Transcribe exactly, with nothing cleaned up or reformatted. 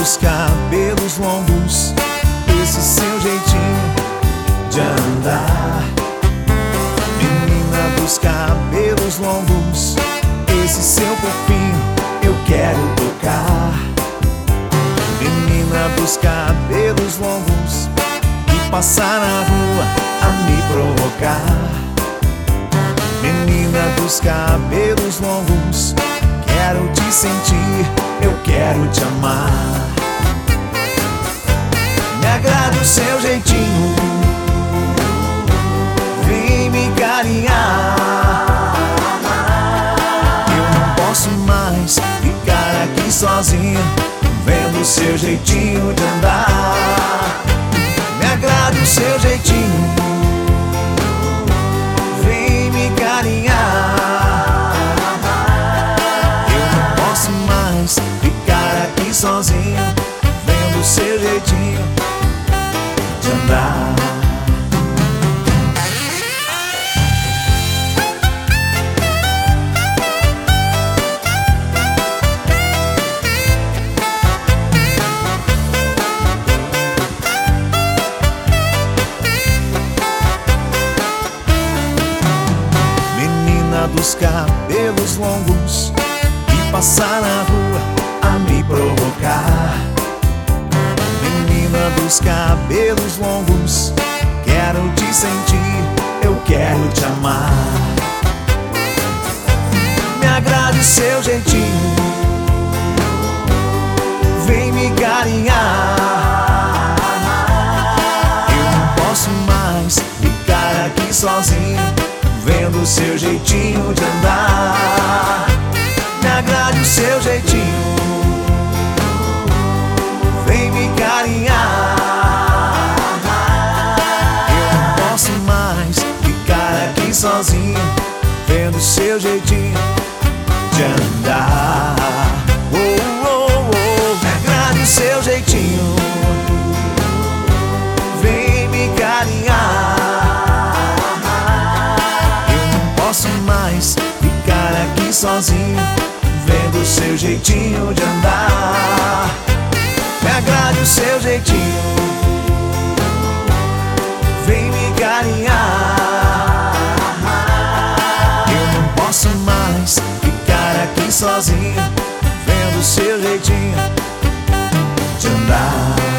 dos cabelos longos, esse seu jeitinho de andar. Menina dos cabelos longos, esse seu corpinho eu quero tocar. Menina dos cabelos longos, que passa na rua a me provocar. Menina dos cabelos longos, quero te sentir, eu quero te amar. Me agrada o seu jeitinho, vem me carinhar. Eu não posso mais ficar aqui sozinho, vendo o seu jeitinho de andar. Me agrada o seu jeitinho, vem me carinhar. Eu não posso mais ficar aqui sozinho, vendo o seu jeitinho de andar. Dos cabelos longos, que passa na rua a me provocar. Menina dos cabelos longos, quero te sentir, eu quero te amar. Me agrada o seu jeitinho, vem me carinhar. Eu não posso mais ficar aqui sozinho, vendo o seu jeitinho de andar. Me agrade o seu jeitinho, vem me carinhar. Eu não posso mais ficar aqui sozinho, vendo o seu jeitinho de andar. Oh, oh, oh. Me agrade o seu jeitinho, vem me carinhar. Posso mais ficar aqui sozinho, vendo o seu jeitinho de andar. Me agrade o seu jeitinho, vem me carinhar. Eu não posso mais ficar aqui sozinho, vendo o seu jeitinho de andar.